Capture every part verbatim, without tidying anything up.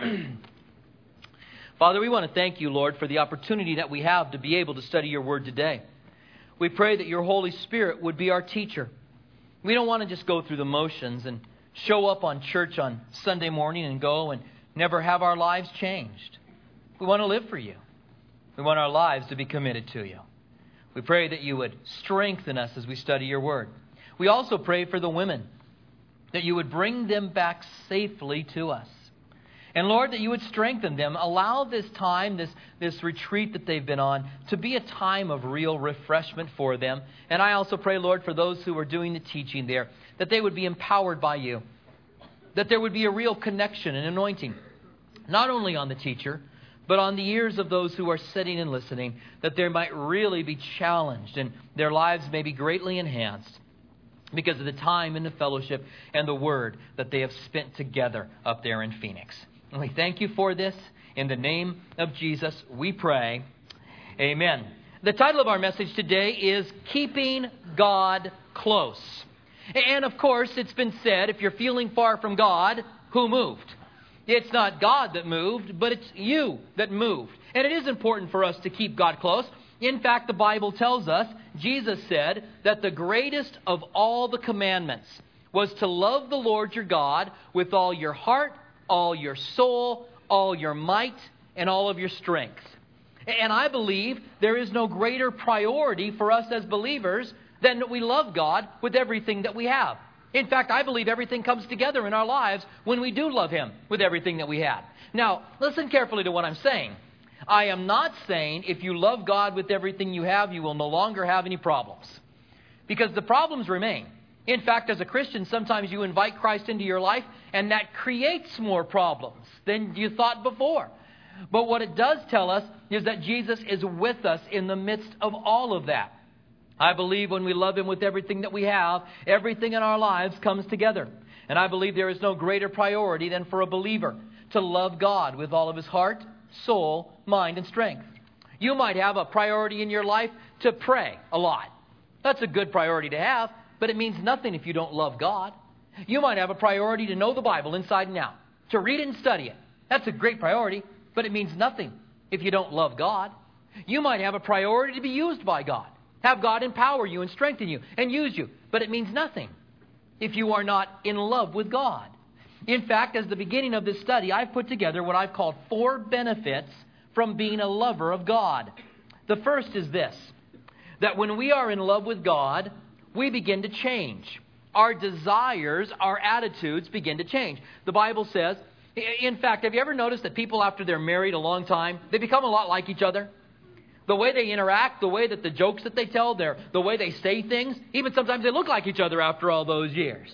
Father, we want to thank you, Lord, for the opportunity that we have to be able to study your word today. We pray that your Holy Spirit would be our teacher. We don't want to just go through the motions and show up on church on Sunday morning and go and never have our lives changed. We want to live for you. We want our lives to be committed to you. We pray that you would strengthen us as we study your word. We also pray for the women, that you would bring them back safely to us. And Lord, that you would strengthen them. Allow this time, this, this retreat that they've been on, to be a time of real refreshment for them. And I also pray, Lord, for those who are doing the teaching there, that they would be empowered by you. That there would be a real connection and anointing, not only on the teacher, but on the ears of those who are sitting and listening, that they might really be challenged and their lives may be greatly enhanced because of the time and the fellowship and the word that they have spent together up there in Phoenix. And we thank you for this. In the name of Jesus, we pray. Amen. The title of our message today is Keeping God Close. And of course, it's been said, if you're feeling far from God, who moved? It's not God that moved, but it's you that moved. And it is important for us to keep God close. In fact, the Bible tells us, Jesus said that the greatest of all the commandments was to love the Lord your God with all your heart, all your soul, all your might, and all of your strength. And I believe there is no greater priority for us as believers than that we love God with everything that we have. In fact, I believe everything comes together in our lives when we do love Him with everything that we have. Now, listen carefully to what I'm saying. I am not saying if you love God with everything you have, you will no longer have any problems. Because the problems remain. In fact, as a Christian, sometimes you invite Christ into your life, and that creates more problems than you thought before. But what it does tell us is that Jesus is with us in the midst of all of that. I believe when we love Him with everything that we have, everything in our lives comes together. And I believe there is no greater priority than for a believer to love God with all of his heart, soul, mind, and strength. You might have a priority in your life to pray a lot. That's a good priority to have, but it means nothing if you don't love God. You might have a priority to know the Bible inside and out, to read it and study it. That's a great priority, but it means nothing if you don't love God. You might have a priority to be used by God. Have God empower you and strengthen you and use you. But it means nothing if you are not in love with God. In fact, as the beginning of this study, I've put together what I've called four benefits from being a lover of God. The first is this, that when we are in love with God, we begin to change. Our desires, our attitudes begin to change. The Bible says, in fact, have you ever noticed that people after they're married a long time, they become a lot like each other? The way they interact, the way that the jokes that they tell, their, the way they say things, even sometimes they look like each other after all those years.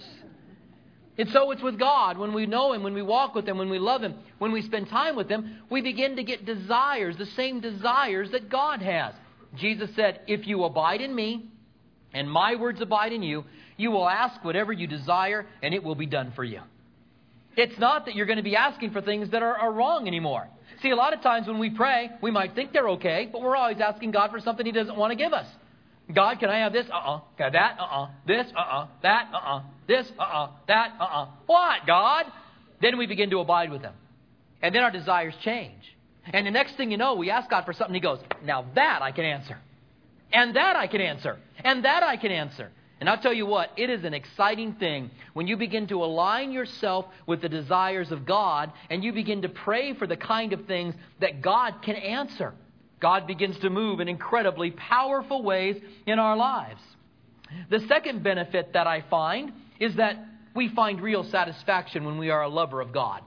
And so it's with God. When we know Him, when we walk with Him, when we love Him, when we spend time with Him, we begin to get desires, the same desires that God has. Jesus said, if you abide in me and my words abide in you, you will ask whatever you desire and it will be done for you. It's not that you're going to be asking for things that are, are wrong anymore. See, a lot of times when we pray, we might think they're okay, but we're always asking God for something He doesn't want to give us. God, can I have this? Uh-uh. Can I have that? Uh-uh. This? Uh-uh. That? Uh-uh. This? Uh-uh. That? Uh-uh. What, God? Then we begin to abide with Him. And then our desires change. And the next thing you know, we ask God for something. He goes, now that I can answer. And that I can answer. And that I can answer. And I'll tell you what, it is an exciting thing when you begin to align yourself with the desires of God and you begin to pray for the kind of things that God can answer. God begins to move in incredibly powerful ways in our lives. The second benefit that I find is that we find real satisfaction when we are a lover of God.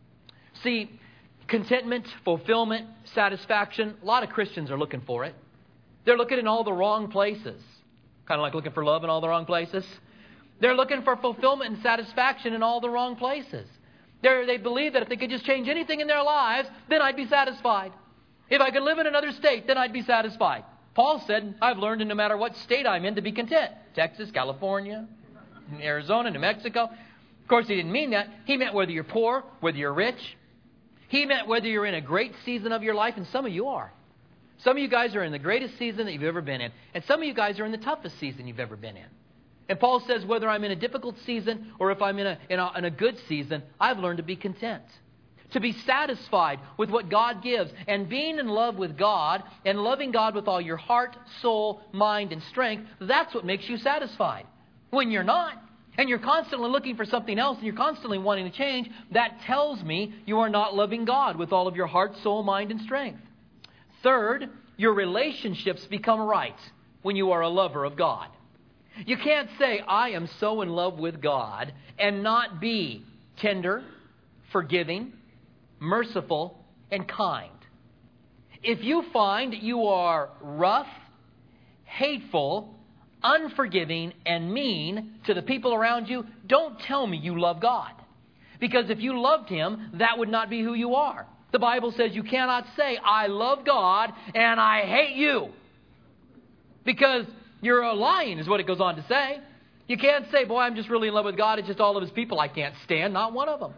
See, contentment, fulfillment, satisfaction, a lot of Christians are looking for it. They're looking in all the wrong places. Kind of like looking for love in all the wrong places. They're looking for fulfillment and satisfaction in all the wrong places. They're, they believe that if they could just change anything in their lives, then I'd be satisfied. If I could live in another state, then I'd be satisfied. Paul said, I've learned in no matter what state I'm in to be content. Texas, California, Arizona, New Mexico. Of course, he didn't mean that. He meant whether you're poor, whether you're rich. He meant whether you're in a great season of your life, and some of you are. Some of you guys are in the greatest season that you've ever been in. And some of you guys are in the toughest season you've ever been in. And Paul says whether I'm in a difficult season or if I'm in a, in a, in a good season, I've learned to be content. to be satisfied with what God gives. And being in love with God and loving God with all your heart, soul, mind, and strength, that's what makes you satisfied. When you're not, and you're constantly looking for something else, and you're constantly wanting to change, that tells me you are not loving God with all of your heart, soul, mind, and strength. Third, your relationships become right when you are a lover of God. You can't say, I am so in love with God, and not be tender, forgiving, merciful, and kind. If you find you are rough, hateful, unforgiving, and mean to the people around you, don't tell me you love God. Because if you loved Him, that would not be who you are. The Bible says you cannot say, I love God and I hate you. Because you're lying is what it goes on to say. You can't say, boy, I'm just really in love with God. It's just all of His people I can't stand. Not one of them.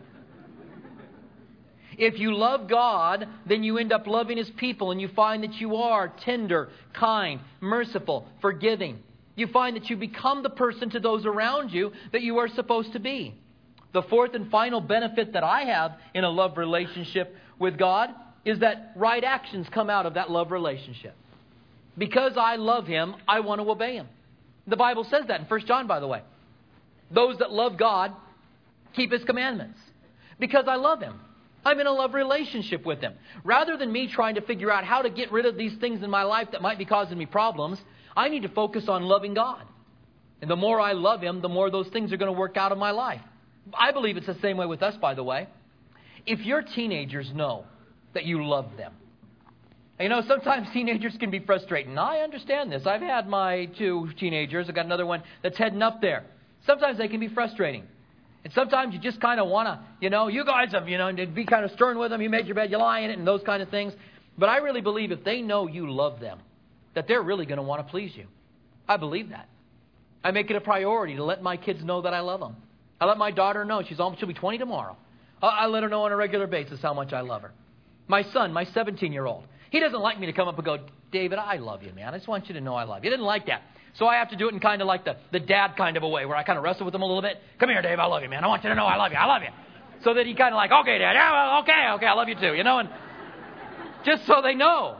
If you love God, then you end up loving His people, and you find that you are tender, kind, merciful, forgiving. You find that you become the person to those around you that you are supposed to be. The fourth and final benefit that I have in a love relationship with God is that right actions come out of that love relationship. Because I love Him, I want to obey Him. The Bible says that in First John, by the way. Those that love God keep His commandments. Because I love Him. I'm in a love relationship with Him. Rather than me trying to figure out how to get rid of these things in my life that might be causing me problems, I need to focus on loving God. And the more I love Him, the more those things are going to work out in my life. I believe it's the same way with us, by the way. If your teenagers know that you love them. You know, sometimes teenagers can be frustrating. I understand this. I've had my two teenagers. I've got another one that's heading up there. Sometimes they can be frustrating. And sometimes you just kind of want to, you know, you guys have, you know, be kind of stern with them. You made your bed, you lie in it, and those kind of things. But I really believe if they know you love them, that they're really going to want to please you. I believe that. I make it a priority to let my kids know that I love them. I let my daughter know. She's almost, she'll be twenty tomorrow. I, I let her know on a regular basis how much I love her. My son, my seventeen-year-old, he doesn't like me to come up and go, David, I love you, man. I just want you to know I love you. He didn't like that. So I have to do it in kind of like the, the dad kind of a way where I kind of wrestle with him a little bit. Come here, Dave, I love you, man. I want you to know I love you. I love you. So that he kind of like, okay, Dad, yeah, well, okay, okay, I love you too, you know, and just so they know.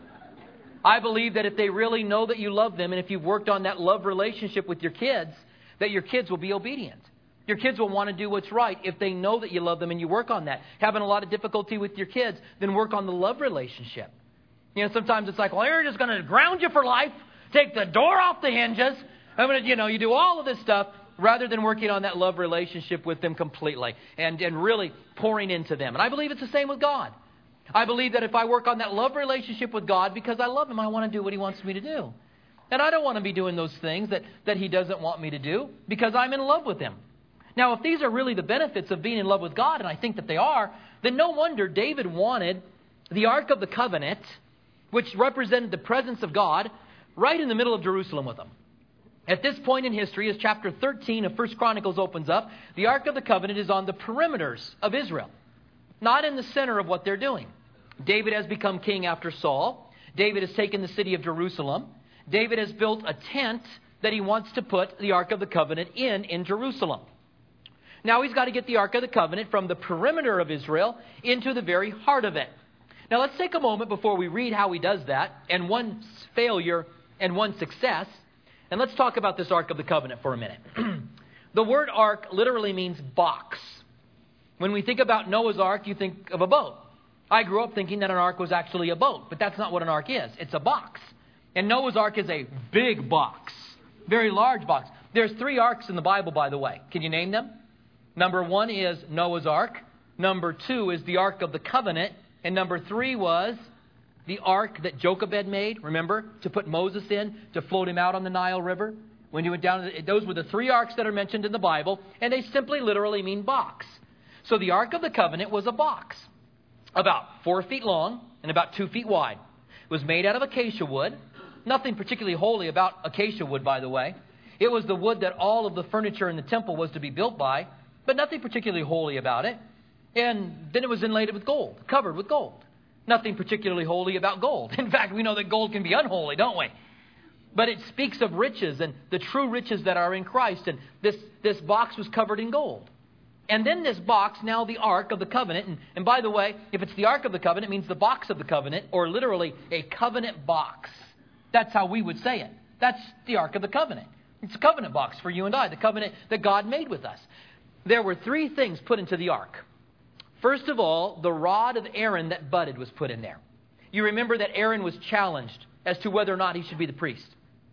I believe that if they really know that you love them, and if you've worked on that love relationship with your kids, that your kids will be obedient. Your kids will want to do what's right if they know that you love them and you work on that. Having a lot of difficulty with your kids, then work on the love relationship. You know, sometimes it's like, well, they're just going to ground you for life, take the door off the hinges. I'm going to, you know, you do all of this stuff rather than working on that love relationship with them completely and, and really pouring into them. And I believe it's the same with God. I believe that if I work on that love relationship with God because I love Him, I want to do what He wants me to do. And I don't want to be doing those things that, that He doesn't want me to do because I'm in love with Him. Now, if these are really the benefits of being in love with God, and I think that they are, then no wonder David wanted the Ark of the Covenant, which represented the presence of God, right in the middle of Jerusalem with him. At this point in history, as chapter thirteen of First Chronicles opens up, the Ark of the Covenant is on the perimeters of Israel, not in the center of what they're doing. David has become king after Saul. David has taken the city of Jerusalem. David has built a tent that he wants to put the Ark of the Covenant in, in Jerusalem. Now he's got to get the Ark of the Covenant from the perimeter of Israel into the very heart of it. Now let's take a moment before we read how he does that, and one failure and one success, and let's talk about this Ark of the Covenant for a minute. The word ark literally means box. When we think about Noah's Ark, you think of a boat. I grew up thinking that an ark was actually a boat, but that's not what an ark is. It's a box. And Noah's Ark is a big box, very large box. There's three arks in the Bible, by the way. Can you name them? Number one is Noah's Ark. Number two is the Ark of the Covenant. And number three was the ark that Jochebed made, remember, to put Moses in, to float him out on the Nile River. When he went down, those were the three arks that are mentioned in the Bible, and they simply literally mean box. So the Ark of the Covenant was a box, about four feet long and about two feet wide. It was made out of acacia wood. Nothing particularly holy about acacia wood, by the way. It was the wood that all of the furniture in the temple was to be built by, but nothing particularly holy about it. And then it was inlaid with gold, covered with gold. Nothing particularly holy about gold. In fact, we know that gold can be unholy, don't we? But it speaks of riches and the true riches that are in Christ. And this, this box was covered in gold. And then this box, now the Ark of the Covenant. And, and by the way, if it's the Ark of the Covenant, it means the box of the covenant, or literally a covenant box. That's how we would say it. That's the Ark of the Covenant. It's a covenant box for you and I, the covenant that God made with us. There were three things put into the Ark. First of all, the rod of Aaron that budded was put in there. You remember that Aaron was challenged as to whether or not he should be the priest.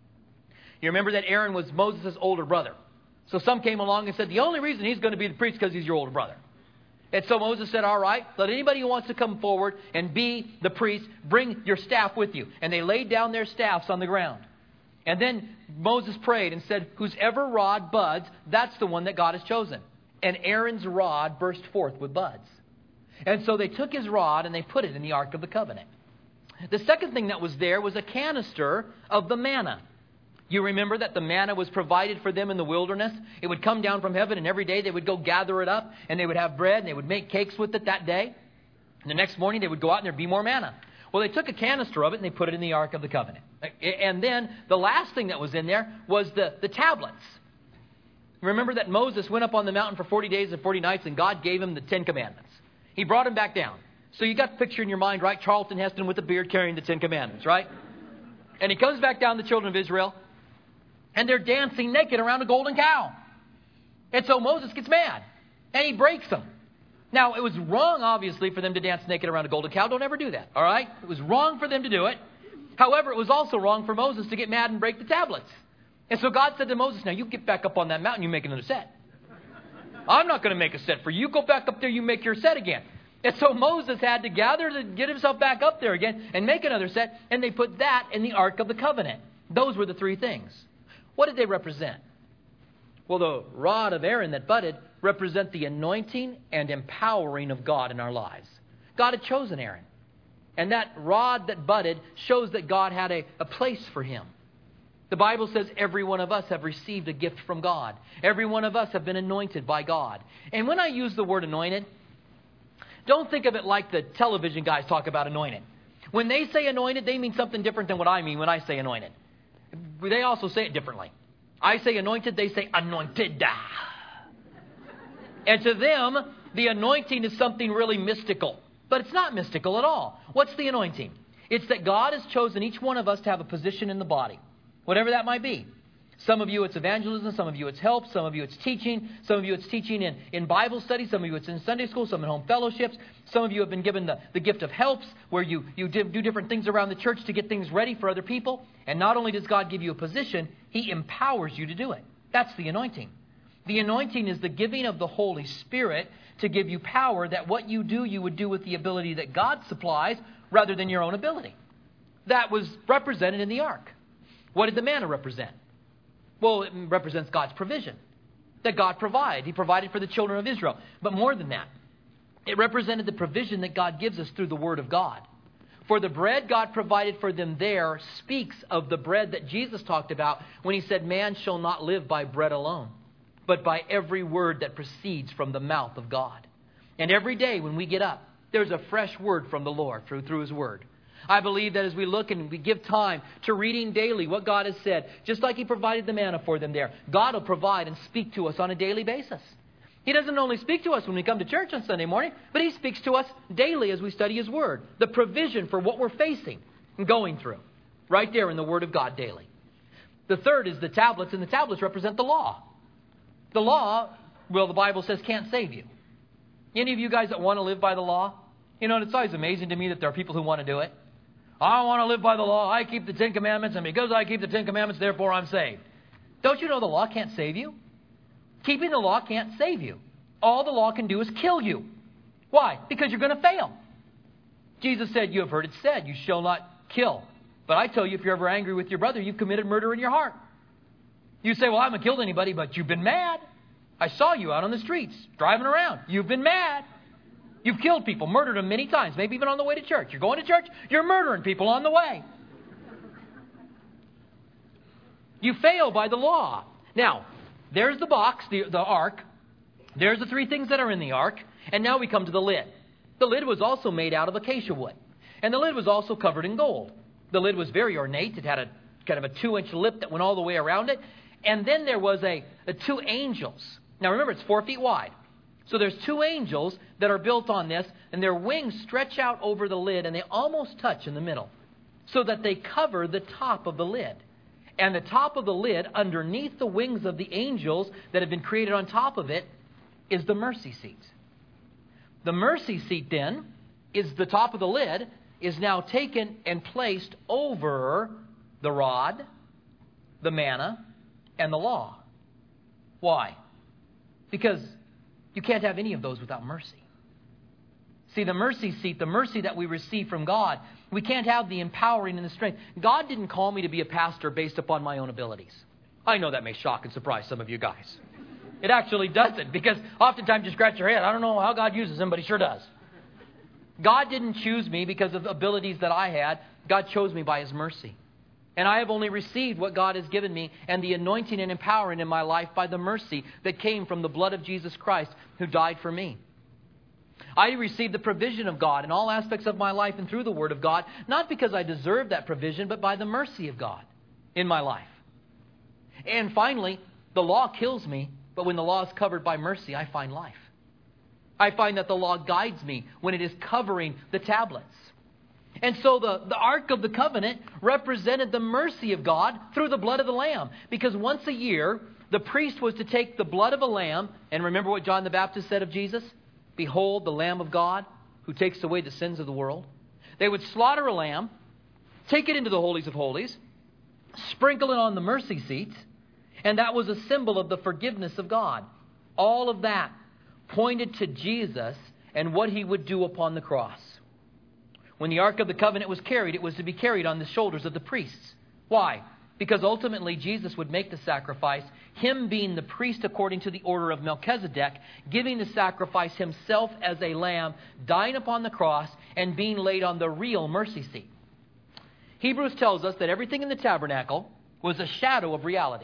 You remember that Aaron was Moses' older brother. So some came along and said, the only reason he's going to be the priest is because he's your older brother. And so Moses said, all right, let anybody who wants to come forward and be the priest, bring your staff with you. And they laid down their staffs on the ground. And then Moses prayed and said, whosever rod buds, that's the one that God has chosen. And Aaron's rod burst forth with buds. And so they took his rod and they put it in the Ark of the Covenant. The second thing that was there was a canister of the manna. You remember that the manna was provided for them in the wilderness. It would come down from heaven, and every day they would go gather it up, and they would have bread, and they would make cakes with it that day. And the next morning they would go out and there'd be more manna. Well, they took a canister of it and they put it in the Ark of the Covenant. And then the last thing that was in there was the, the tablets. Remember that Moses went up on the mountain for forty days and forty nights, and God gave him the Ten Commandments. He brought him back down. So you got the picture in your mind, right? Charlton Heston with a beard carrying the Ten Commandments, right? And he comes back down to the children of Israel, and they're dancing naked around a golden cow. And so Moses gets mad, and he breaks them. Now, it was wrong, obviously, for them to dance naked around a golden cow. Don't ever do that, all right? It was wrong for them to do it. However, it was also wrong for Moses to get mad and break the tablets. And so God said to Moses, now you get back up on that mountain, you make another set. I'm not going to make a set for you. Go back up there, you make your set again. And so Moses had to gather to get himself back up there again and make another set, and they put that in the Ark of the Covenant. Those were the three things. What did they represent? Well, the rod of Aaron that budded represent the anointing and empowering of God in our lives. God had chosen Aaron. And that rod that budded shows that God had a, a place for him. The Bible says every one of us have received a gift from God. Every one of us have been anointed by God. And when I use the word anointed, don't think of it like the television guys talk about anointed. When they say anointed, they mean something different than what I mean when I say anointed. They also say it differently. I say anointed, they say anointed. And to them, the anointing is something really mystical. But it's not mystical at all. What's the anointing? It's that God has chosen each one of us to have a position in the body, whatever that might be. Some of you it's evangelism, some of you it's help, some of you it's teaching, some of you it's teaching in, in Bible study, some of you it's in Sunday school, some in home fellowships. Some of you have been given the, the gift of helps, where you, you do different things around the church to get things ready for other people. And not only does God give you a position, He empowers you to do it. That's the anointing. The anointing is the giving of the Holy Spirit to give you power that what you do, you would do with the ability that God supplies rather than your own ability. That was represented in the ark. What did the manna represent? Well, it represents God's provision, that God provided. He provided for the children of Israel. But more than that, it represented the provision that God gives us through the Word of God. For the bread God provided for them there speaks of the bread that Jesus talked about when He said, man shall not live by bread alone, but by every word that proceeds from the mouth of God. And every day when we get up, there's a fresh word from the Lord through, through His Word. I believe that as we look and we give time to reading daily what God has said, just like He provided the manna for them there, God will provide and speak to us on a daily basis. He doesn't only speak to us when we come to church on Sunday morning, but He speaks to us daily as we study His Word. The provision for what we're facing and going through, right there in the Word of God daily. The third is the tablets, and the tablets represent the law. The law, well, the Bible says can't save you. Any of you guys that want to live by the law? You know, it's always amazing to me that there are people who want to do it. I want to live by the law. I keep the Ten Commandments, and because I keep the Ten Commandments, therefore I'm saved. Don't you know the law can't save you? Keeping the law can't save you. All the law can do is kill you. Why? Because you're going to fail. Jesus said, you have heard it said, you shall not kill. But I tell you, if you're ever angry with your brother, you've committed murder in your heart. You say, well, I haven't killed anybody, but you've been mad. I saw you out on the streets, driving around. You've been mad. You've killed people, murdered them many times, maybe even on the way to church. You're going to church, you're murdering people on the way. You fail by the law. Now, there's the box, the, the ark. There's the three things that are in the ark. And now we come to the lid. The lid was also made out of acacia wood. And the lid was also covered in gold. The lid was very ornate. It had a kind of a two-inch lip that went all the way around it. And then there was a, a two angels. Now remember, it's four feet wide. So there's two angels that are built on this, and their wings stretch out over the lid, and they almost touch in the middle, so that they cover the top of the lid. And the top of the lid, underneath the wings of the angels that have been created on top of it, is the mercy seat. The mercy seat then is the top of the lid, is now taken and placed over the rod, the manna, and the law. Why? Because you can't have any of those without mercy. See, the mercy seat, the mercy that we receive from God, we can't have the empowering and the strength. God didn't call me to be a pastor based upon my own abilities. I know that may shock and surprise some of you guys. It actually doesn't, because oftentimes you scratch your head. I don't know how God uses him, but he sure does. God didn't choose me because of abilities that I had. God chose me by his mercy. And I have only received what God has given me and the anointing and empowering in my life by the mercy that came from the blood of Jesus Christ who died for me. I received the provision of God in all aspects of my life and through the Word of God, not because I deserved that provision, but by the mercy of God in my life. And finally, the law kills me, but when the law is covered by mercy, I find life. I find that the law guides me when it is covering the tablets. And so the, the Ark of the Covenant represented the mercy of God through the blood of the Lamb. Because once a year, the priest was to take the blood of a lamb, and remember what John the Baptist said of Jesus? Behold, the Lamb of God who takes away the sins of the world. They would slaughter a lamb, take it into the holies of holies, sprinkle it on the mercy seat, and that was a symbol of the forgiveness of God. All of that pointed to Jesus and what he would do upon the cross. When the Ark of the Covenant was carried, it was to be carried on the shoulders of the priests. Why? Because ultimately Jesus would make the sacrifice, him being the priest according to the order of Melchizedek, giving the sacrifice himself as a lamb, dying upon the cross, and being laid on the real mercy seat. Hebrews tells us that everything in the tabernacle was a shadow of reality.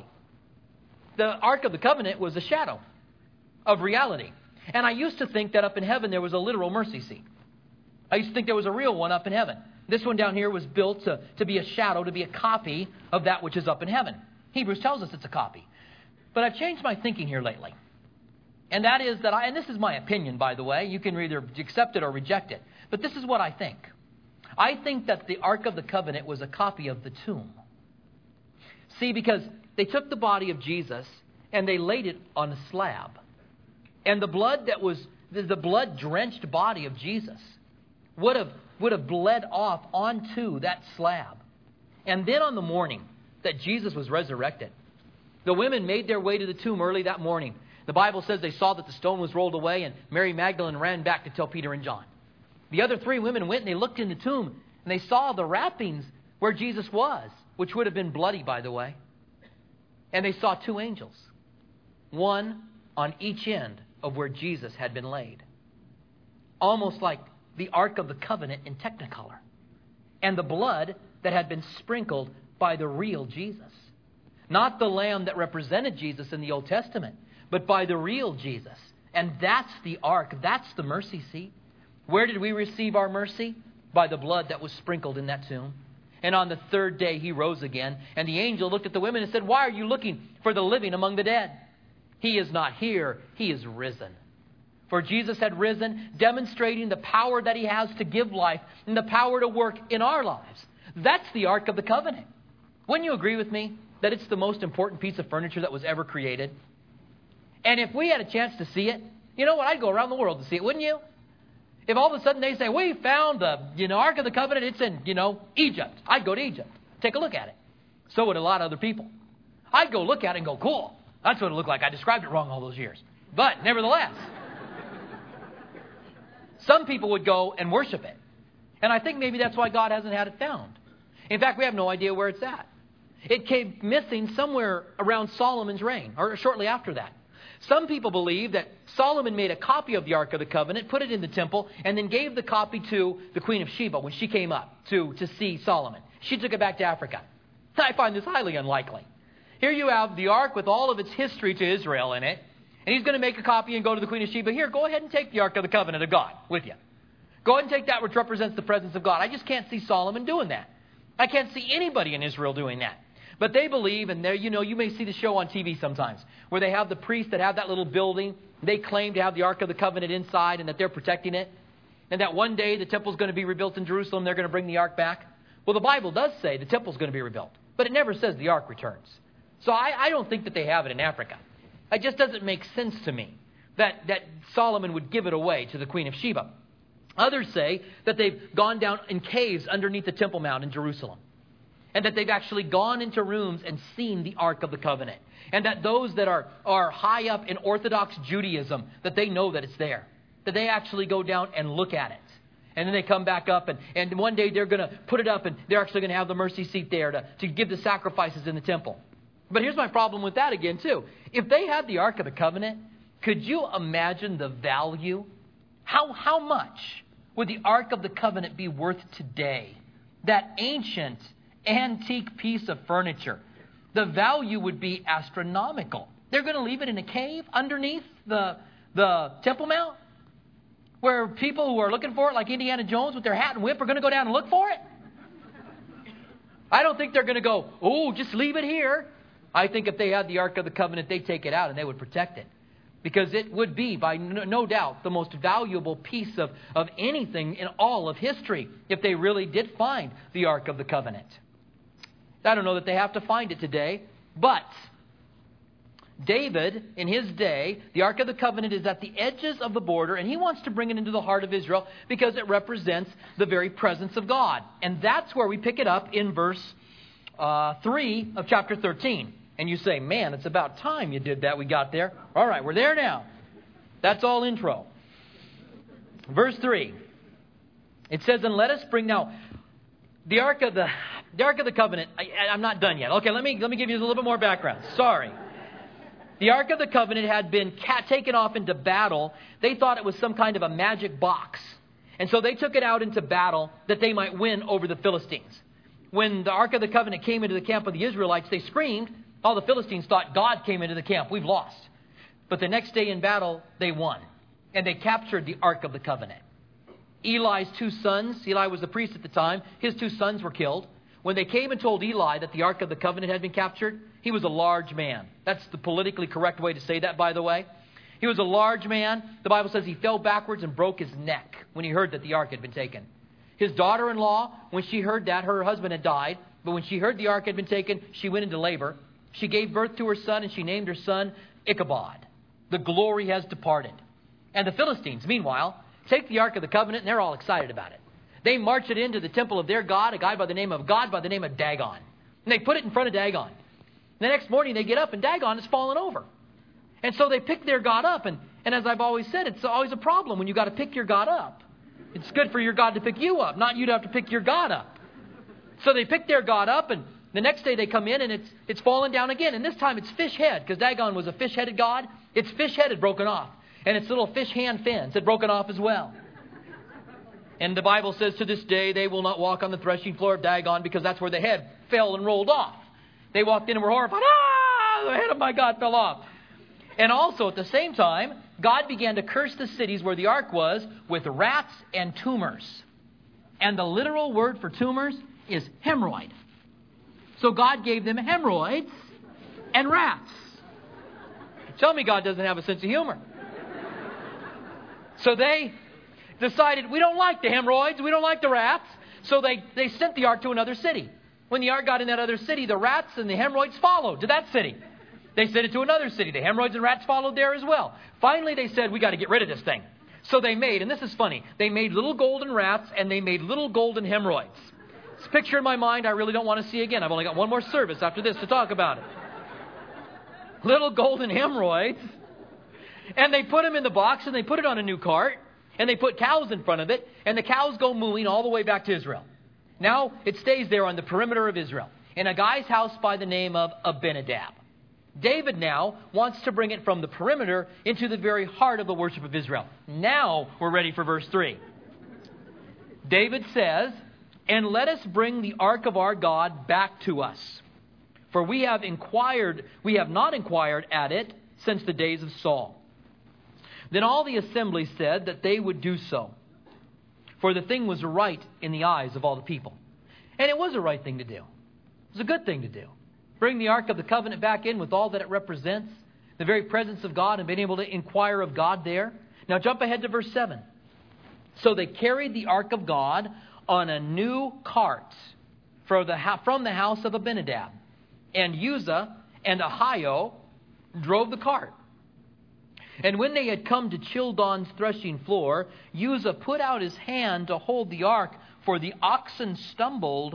The Ark of the Covenant was a shadow of reality. And I used to think that up in heaven there was a literal mercy seat. I used to think there was a real one up in heaven. This one down here was built to, to be a shadow, to be a copy of that which is up in heaven. Hebrews tells us it's a copy. But I've changed my thinking here lately. And that is that I, and this is my opinion, by the way. You can either accept it or reject it. But this is what I think. I think that the Ark of the Covenant was a copy of the tomb. See, because they took the body of Jesus and they laid it on a slab. And the blood that was, the blood-drenched body of Jesus would have, would have bled off onto that slab. And then on the morning that Jesus was resurrected, the women made their way to the tomb early that morning. The Bible says they saw that the stone was rolled away, and Mary Magdalene ran back to tell Peter and John. The other three women went and they looked in the tomb, and they saw the wrappings where Jesus was, which would have been bloody, by the way. And they saw two angels, one on each end of where Jesus had been laid. Almost like the Ark of the Covenant in Technicolor. And the blood that had been sprinkled by the real Jesus. Not the lamb that represented Jesus in the Old Testament, but by the real Jesus. And that's the Ark. That's the mercy seat. Where did we receive our mercy? By the blood that was sprinkled in that tomb. And on the third day he rose again. And the angel looked at the women and said, "Why are you looking for the living among the dead? He is not here. He is risen." For Jesus had risen, demonstrating the power that he has to give life and the power to work in our lives. That's the Ark of the Covenant. Wouldn't you agree with me that it's the most important piece of furniture that was ever created? And if we had a chance to see it, you know what? I'd go around the world to see it, wouldn't you? If all of a sudden they say, "We found the you know Ark of the Covenant, it's in, you know, Egypt." I'd go to Egypt. Take a look at it. So would a lot of other people. I'd go look at it and go, "Cool. That's what it looked like. I described it wrong all those years." But nevertheless, some people would go and worship it. And I think maybe that's why God hasn't had it found. In fact, we have no idea where it's at. It came missing somewhere around Solomon's reign, or shortly after that. Some people believe that Solomon made a copy of the Ark of the Covenant, put it in the temple, and then gave the copy to the Queen of Sheba when she came up to, to see Solomon. She took it back to Africa. I find this highly unlikely. Here you have the Ark with all of its history to Israel in it. And he's going to make a copy and go to the Queen of Sheba. "Here, go ahead and take the Ark of the Covenant of God with you. Go ahead and take that which represents the presence of God." I just can't see Solomon doing that. I can't see anybody in Israel doing that. But they believe, and there, you know, you may see the show on T V sometimes, where they have the priests that have that little building. They claim to have the Ark of the Covenant inside and that they're protecting it. And that one day the temple's going to be rebuilt in Jerusalem. They're going to bring the Ark back. Well, the Bible does say the temple's going to be rebuilt. But it never says the Ark returns. So I, I don't think that they have it in Africa. It just doesn't make sense to me that, that Solomon would give it away to the Queen of Sheba. Others say that they've gone down in caves underneath the Temple Mount in Jerusalem. And that they've actually gone into rooms and seen the Ark of the Covenant. And that those that are, are high up in Orthodox Judaism, that they know that it's there. That they actually go down and look at it. And then they come back up, and, and one day they're going to put it up, and they're actually going to have the mercy seat there to, to give the sacrifices in the temple. But here's my problem with that again, too. If they had the Ark of the Covenant, could you imagine the value? How, how much would the Ark of the Covenant be worth today? That ancient, antique piece of furniture. The value would be astronomical. They're going to leave it in a cave underneath the, the Temple Mount, where people who are looking for it, like Indiana Jones with their hat and whip, are going to go down and look for it? I don't think they're going to go, oh, just leave it here. I think if they had the Ark of the Covenant, they'd take it out and they would protect it. Because it would be, by no, no doubt, the most valuable piece of, of anything in all of history if they really did find the Ark of the Covenant. I don't know that they have to find it today, but David, in his day, the Ark of the Covenant is at the edges of the border, and he wants to bring it into the heart of Israel because it represents the very presence of God. And that's where we pick it up in verse uh, three of chapter thirteen. And you say, man, it's about time you did that. We got there. All right, we're there now. That's all intro. Verse three. It says, and let us bring now the Ark of the the Ark of the Covenant. I, I'm not done yet. Okay, let me let me give you a little bit more background. Sorry. The Ark of the Covenant had been cat, taken off into battle. They thought it was some kind of a magic box. And so they took it out into battle that they might win over the Philistines. When the Ark of the Covenant came into the camp of the Israelites, they screamed. All the Philistines thought God came into the camp. We've lost. But the next day in battle, they won. And they captured the Ark of the Covenant. Eli's two sons, Eli was the priest at the time, his two sons were killed. When they came and told Eli that the Ark of the Covenant had been captured, he was a large man. That's the politically correct way to say that, by the way. He was a large man. The Bible says he fell backwards and broke his neck when he heard that the Ark had been taken. His daughter-in-law, when she heard that, her husband had died. But when she heard the Ark had been taken, she went into labor. She gave birth to her son, and she named her son Ichabod. The glory has departed. And the Philistines, meanwhile, take the Ark of the Covenant, and they're all excited about it. They march it into the temple of their God, a guy by the name of God by the name of Dagon. And they put it in front of Dagon. The next morning they get up and Dagon has fallen over. And so they pick their God up. And, and as I've always said, it's always a problem when you got to pick your God up. It's good for your God to pick you up, not you to have to pick your God up. So they pick their God up, and the next day they come in and it's it's fallen down again. And this time it's fish head, because Dagon was a fish-headed God. Its fish head had broken off. And its little fish hand fins had broken off as well. And the Bible says to this day they will not walk on the threshing floor of Dagon, because that's where the head fell and rolled off. They walked in and were horrified. Ah, the head of my God fell off. And also at the same time, God began to curse the cities where the ark was with rats and tumors. And the literal word for tumors is hemorrhoid. So God gave them hemorrhoids and rats. Tell me God doesn't have a sense of humor. So they decided, we don't like the hemorrhoids, we don't like the rats. So they, they sent the ark to another city. When the ark got in that other city, the rats and the hemorrhoids followed to that city. They sent it to another city. The hemorrhoids and rats followed there as well. Finally, they said, we got to get rid of this thing. So they made, and this is funny, they made little golden rats and they made little golden hemorrhoids. This picture in my mind I really don't want to see again. I've only got one more service after this to talk about it. Little golden hemorrhoids. And they put them in the box and they put it on a new cart. And they put cows in front of it. And the cows go mooing all the way back to Israel. Now it stays there on the perimeter of Israel, in a guy's house by the name of Abinadab. David now wants to bring it from the perimeter into the very heart of the worship of Israel. Now we're ready for verse three. David says, and let us bring the ark of our God back to us. For we have inquired, we have not inquired at it since the days of Saul. Then all the assembly said that they would do so. For the thing was right in the eyes of all the people. And it was a right thing to do. It was a good thing to do. Bring the Ark of the Covenant back in with all that it represents, the very presence of God, and being able to inquire of God there. Now jump ahead to verse seven. So they carried the Ark of God on a new cart from the, from the house of Abinadab. And Uzzah and Ahio drove the cart. And when they had come to Childon's threshing floor, Uzzah put out his hand to hold the ark, for the oxen stumbled.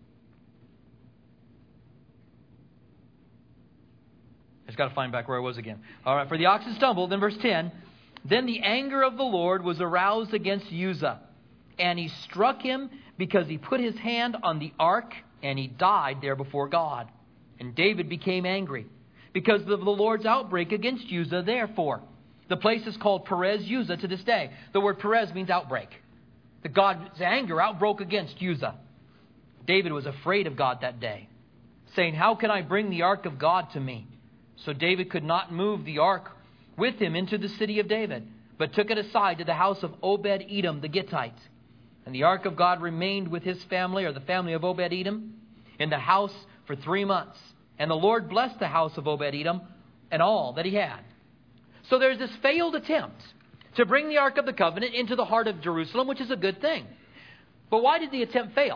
I just got to find back where I was again. All right, for the oxen stumbled. Then verse ten. Then the anger of the Lord was aroused against Uzzah, and he struck him because he put his hand on the ark, and he died there before God. And David became angry because of the Lord's outbreak against Uzzah. Therefore, the place is called Perez Uzzah to this day. The word Perez means outbreak. The God's anger outbroke against Uzzah. David was afraid of God that day, saying, "How can I bring the ark of God to me?" So David could not move the ark with him into the city of David, but took it aside to the house of Obed-Edom the Gittite. And the ark of God remained with his family, or the family of Obed-Edom, in the house for three months. And the Lord blessed the house of Obed-Edom and all that he had. So there's this failed attempt to bring the Ark of the Covenant into the heart of Jerusalem, which is a good thing. But why did the attempt fail?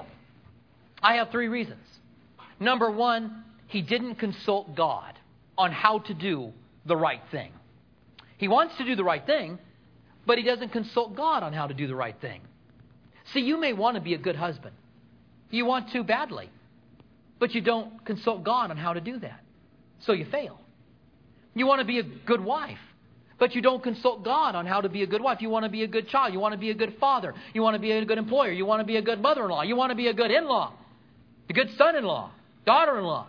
I have three reasons. Number one, he didn't consult God on how to do the right thing. He wants to do the right thing, but he doesn't consult God on how to do the right thing. See, you may want to be a good husband. You want to badly, but you don't consult God on how to do that. So you fail. You want to be a good wife, but you don't consult God on how to be a good wife. You want to be a good child. You want to be a good father. You want to be a good employer. You want to be a good mother-in-law. You want to be a good in-law, a good son-in-law, daughter-in-law.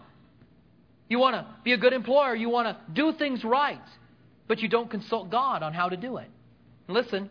You want to be a good employer. You want to do things right, but you don't consult God on how to do it. Listen,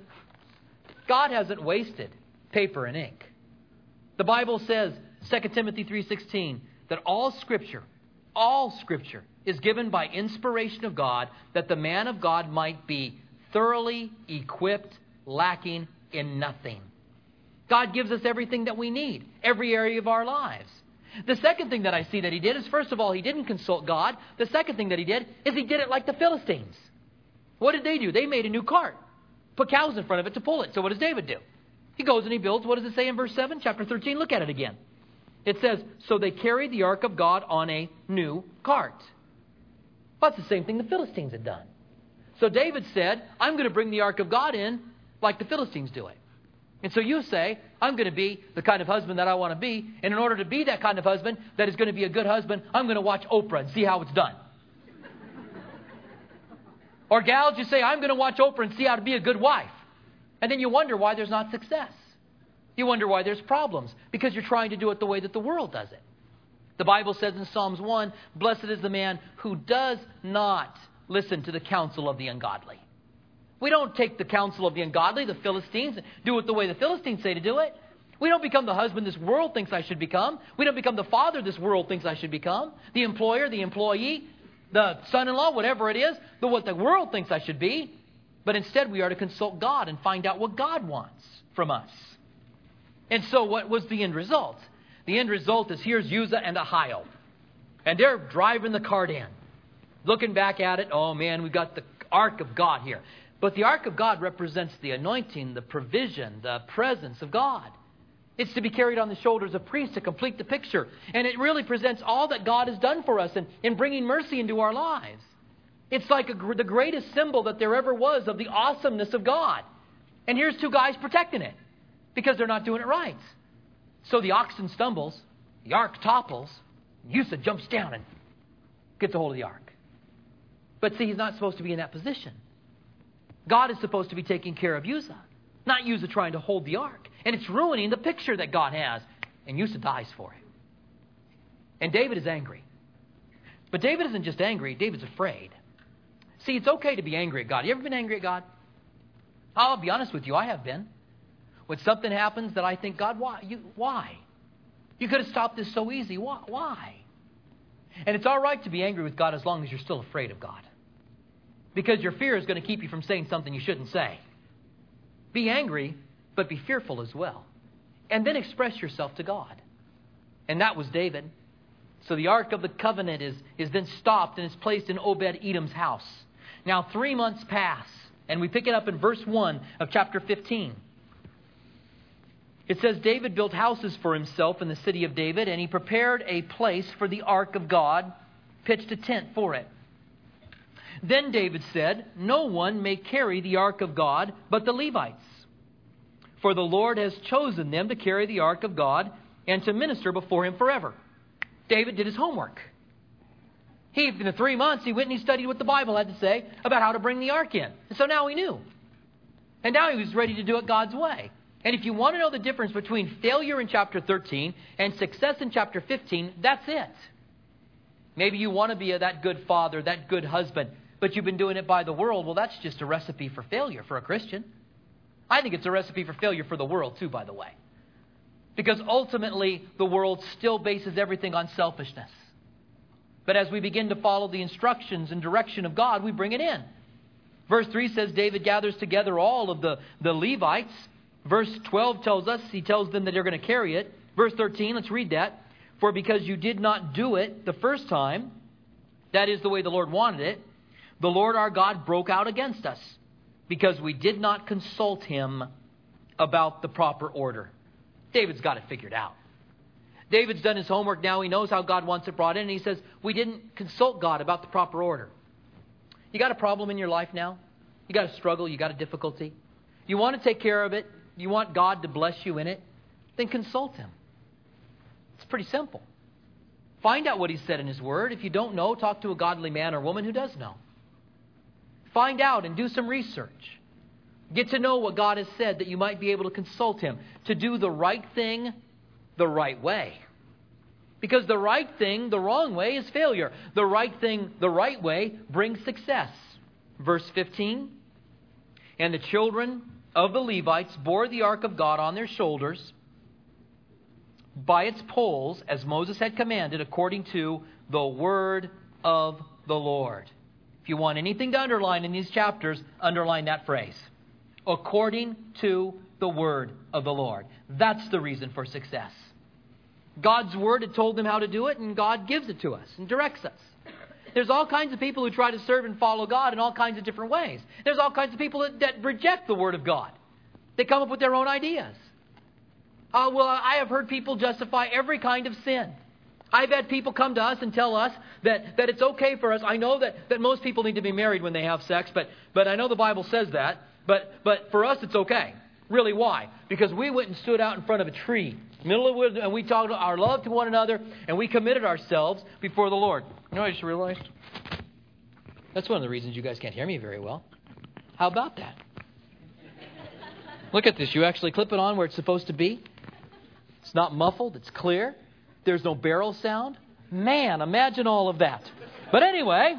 God hasn't wasted paper and ink. The Bible says, Second Timothy three sixteen, that all Scripture, all Scripture is given by inspiration of God, that the man of God might be thoroughly equipped, lacking in nothing. God gives us everything that we need, every area of our lives. The second thing that I see that he did is, first of all, he didn't consult God. The second thing that he did is he did it like the Philistines. What did they do? They made a new cart, put cows in front of it to pull it. So what does David do? He goes and he builds, what does it say in verse seven, chapter thirteen? Look at it again. It says, so they carried the ark of God on a new cart. Well, that's the same thing the Philistines had done. So David said, I'm going to bring the ark of God in like the Philistines do it. And so you say, I'm going to be the kind of husband that I want to be. And in order to be that kind of husband that is going to be a good husband, I'm going to watch Oprah and see how it's done. Or gals, you say, I'm going to watch Oprah and see how to be a good wife. And then you wonder why there's not success. You wonder why there's problems. Because you're trying to do it the way that the world does it. The Bible says in Psalms one, blessed is the man who does not listen to the counsel of the ungodly. We don't take the counsel of the ungodly, the Philistines, and do it the way the Philistines say to do it. We don't become the husband this world thinks I should become. We don't become the father this world thinks I should become. The employer, the employee, the son-in-law, whatever it is, the what the world thinks I should be. But instead we are to consult God and find out what God wants from us. And so what was the end result? The end result is here's Uzzah and Ahio. And they're driving the cart in. Looking back at it, oh man, we've got the ark of God here. But the ark of God represents the anointing, the provision, the presence of God. It's to be carried on the shoulders of priests to complete the picture. And it really presents all that God has done for us in, in bringing mercy into our lives. It's like a, the greatest symbol that there ever was of the awesomeness of God. And here's two guys protecting it because they're not doing it right. So the oxen stumbles, the ark topples, Uzzah jumps down and gets a hold of the ark. But see, he's not supposed to be in that position. God is supposed to be taking care of Uzzah, not Uzzah trying to hold the ark. And it's ruining the picture that God has. And Uzzah dies for it. And David is angry. But David isn't just angry, David's afraid. See, it's okay to be angry at God. You ever been angry at God? I'll be honest with you, I have been. When something happens that I think, God, why? You, why? You could have stopped this so easy. Why? Why? And it's all right to be angry with God as long as you're still afraid of God. Because your fear is going to keep you from saying something you shouldn't say. Be angry, but be fearful as well. And then express yourself to God. And that was David. So the Ark of the Covenant is, is then stopped and is placed in Obed-Edom's house. Now three months pass, and we pick it up in verse one of chapter fifteen. It says, David built houses for himself in the city of David, and he prepared a place for the Ark of God, pitched a tent for it. Then David said, no one may carry the Ark of God but the Levites, for the Lord has chosen them to carry the Ark of God and to minister before him forever. David did his homework. He, in the three months, he went and he studied what the Bible had to say about how to bring the Ark in. And so now he knew. And now he was ready to do it God's way. And if you want to know the difference between failure in chapter thirteen and success in chapter fifteen, that's it. Maybe you want to be a, that good father, that good husband, but you've been doing it by the world. Well, that's just a recipe for failure for a Christian. I think it's a recipe for failure for the world too, by the way. Because ultimately, the world still bases everything on selfishness. But as we begin to follow the instructions and direction of God, we bring it in. Verse three says David gathers together all of the, the Levites. Verse twelve tells us, he tells them that they're going to carry it. Verse thirteen, let's read that. For because you did not do it the first time, that is the way the Lord wanted it, the Lord our God broke out against us, because we did not consult him about the proper order. David's got it figured out. David's done his homework now. He knows how God wants it brought in. And he says, we didn't consult God about the proper order. You got a problem in your life now? You got a struggle? You got a difficulty? You want to take care of it? You want God to bless you in it? Then consult him. It's pretty simple. Find out what he said in his word. If you don't know, talk to a godly man or woman who does know. Find out and do some research. Get to know what God has said that you might be able to consult him to do the right thing the right way. Because the right thing the wrong way is failure. The right thing the right way brings success. Verse fifteen. And the children of the Levites bore the ark of God on their shoulders by its poles, as Moses had commanded, according to the word of the Lord. If you want anything to underline in these chapters, underline that phrase. According to the word of the Lord. That's the reason for success. God's word had told them how to do it, and God gives it to us and directs us. There's all kinds of people who try to serve and follow God in all kinds of different ways. There's all kinds of people that, that reject the word of God. They come up with their own ideas. Uh, well, I have heard people justify every kind of sin. I've had people come to us and tell us that, that it's okay for us. I know that, that most people need to be married when they have sex, but, but I know the Bible says that. But, but for us, it's okay. Really, why? Because we went and stood out in front of a tree, middle of the woods, and we talked our love to one another, and we committed ourselves before the Lord. You know what I just realized? That's one of the reasons you guys can't hear me very well. How about that? Look at this. You actually clip it on where it's supposed to be. It's not muffled. It's clear. There's no barrel sound. Man, imagine all of that. But anyway,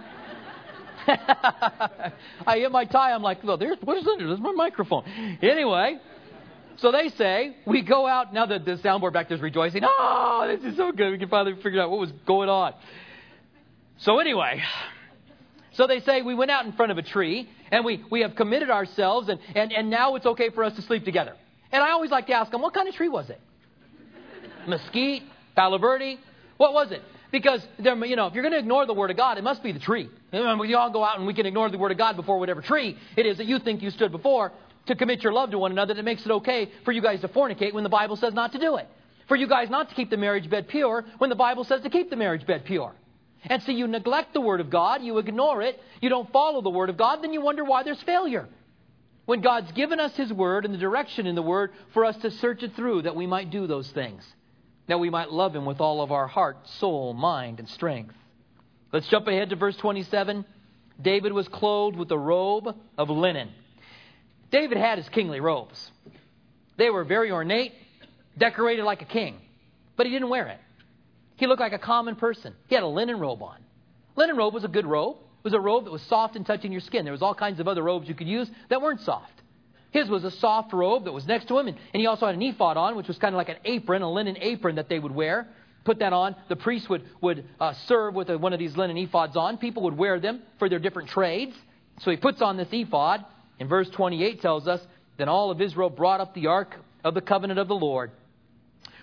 I hit my tie. I'm like, well, there's, what is under? There's my microphone. Anyway, so they say, we go out. Now the, the soundboard back there's rejoicing. Oh, this is so good. We can finally figure out what was going on. So anyway, so they say we went out in front of a tree and we, we have committed ourselves and, and, and now it's okay for us to sleep together. And I always like to ask them, what kind of tree was it? Mesquite? Palo Verde? What was it? Because, you know, if you're going to ignore the Word of God, it must be the tree. We all go out and we can ignore the Word of God before whatever tree it is that you think you stood before to commit your love to one another. That makes it okay for you guys to fornicate when the Bible says not to do it. For you guys not to keep the marriage bed pure when the Bible says to keep the marriage bed pure. And so you neglect the Word of God, you ignore it, you don't follow the Word of God, then you wonder why there's failure. When God's given us His Word and the direction in the Word for us to search it through that we might do those things. That we might love Him with all of our heart, soul, mind, and strength. Let's jump ahead to verse twenty-seven. David was clothed with a robe of linen. David had his kingly robes. They were very ornate, decorated like a king. But he didn't wear it. He looked like a common person. He had a linen robe on. Linen robe was a good robe. It was a robe that was soft and touching your skin. There was all kinds of other robes you could use that weren't soft. His was a soft robe that was next to him, and, and he also had an ephod on, which was kind of like an apron, a linen apron that they would wear. Put that on. The priest would, would uh, serve with a, one of these linen ephods on. People would wear them for their different trades. So he puts on this ephod, and verse twenty-eight tells us, then all of Israel brought up the ark of the covenant of the Lord,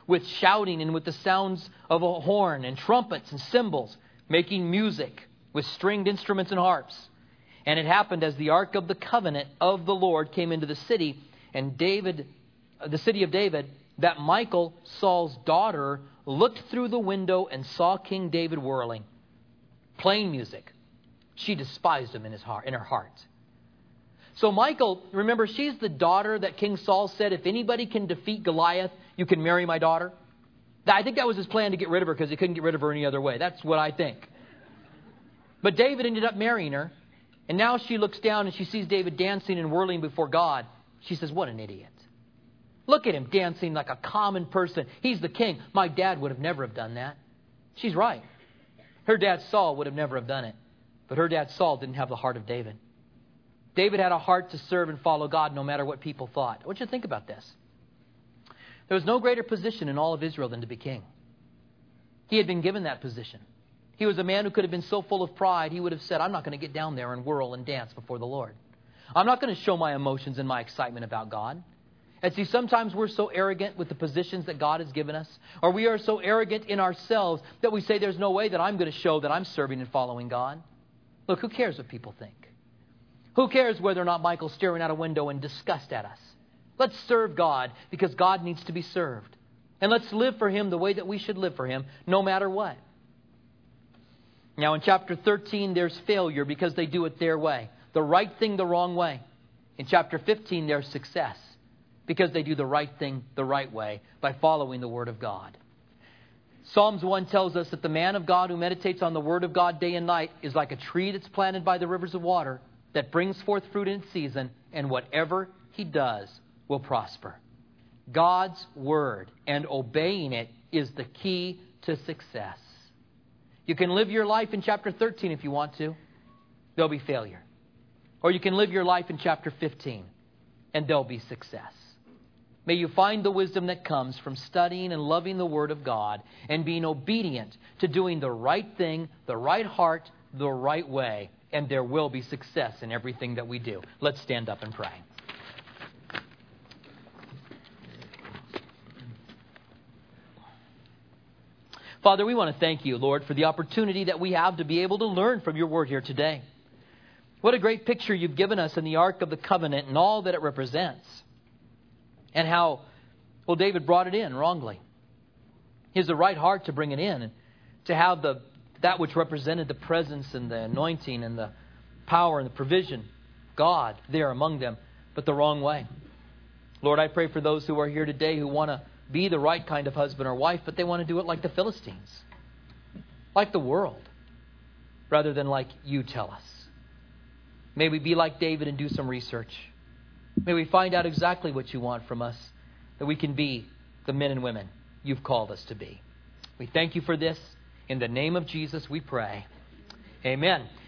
with shouting and with the sounds of a horn and trumpets and cymbals, making music with stringed instruments and harps. And it happened as the ark of the covenant of the Lord came into the city, and David, the city of David, that Michal, Saul's daughter, looked through the window and saw King David whirling, playing music. She despised him in his heart, in her heart. So Michal, remember, she's the daughter that King Saul said, if anybody can defeat Goliath, you can marry my daughter. I think that was his plan to get rid of her because he couldn't get rid of her any other way. That's what I think. But David ended up marrying her. And now she looks down and she sees David dancing and whirling before God. She says, what an idiot. Look at him dancing like a common person. He's the king. My dad would have never have done that. She's right. Her dad Saul would have never have done it. But her dad Saul didn't have the heart of David. David had a heart to serve and follow God no matter what people thought. I want you to think about this. There was no greater position in all of Israel than to be king. He had been given that position. He was a man who could have been so full of pride, he would have said, I'm not going to get down there and whirl and dance before the Lord. I'm not going to show my emotions and my excitement about God. And see, sometimes we're so arrogant with the positions that God has given us, or we are so arrogant in ourselves that we say there's no way that I'm going to show that I'm serving and following God. Look, who cares what people think? Who cares whether or not Michael's staring out a window in disgust at us? Let's serve God because God needs to be served. And let's live for Him the way that we should live for Him, no matter what. Now in chapter thirteen, there's failure because they do it their way. The right thing the wrong way. In chapter fifteen, there's success because they do the right thing the right way by following the Word of God. Psalms one tells us that the man of God who meditates on the Word of God day and night is like a tree that's planted by the rivers of water that brings forth fruit in its season, and whatever he does will prosper. God's Word and obeying it is the key to success. You can live your life in chapter thirteen if you want to. There'll be failure. Or you can live your life in chapter fifteen and there'll be success. May you find the wisdom that comes from studying and loving the Word of God and being obedient to doing the right thing, the right heart, the right way. And there will be success in everything that we do. Let's stand up and pray. Father, we want to thank you, Lord, for the opportunity that we have to be able to learn from your word here today. What a great picture you've given us in the Ark of the Covenant and all that it represents. And how, well, David brought it in wrongly. He has the right heart to bring it in and to have the that which represented the presence and the anointing and the power and the provision, God there among them, but the wrong way. Lord, I pray for those who are here today who want to be the right kind of husband or wife, but they want to do it like the Philistines, like the world, rather than like you tell us. May we be like David and do some research. May we find out exactly what you want from us, that we can be the men and women you've called us to be. We thank you for this. In the name of Jesus, we pray. Amen.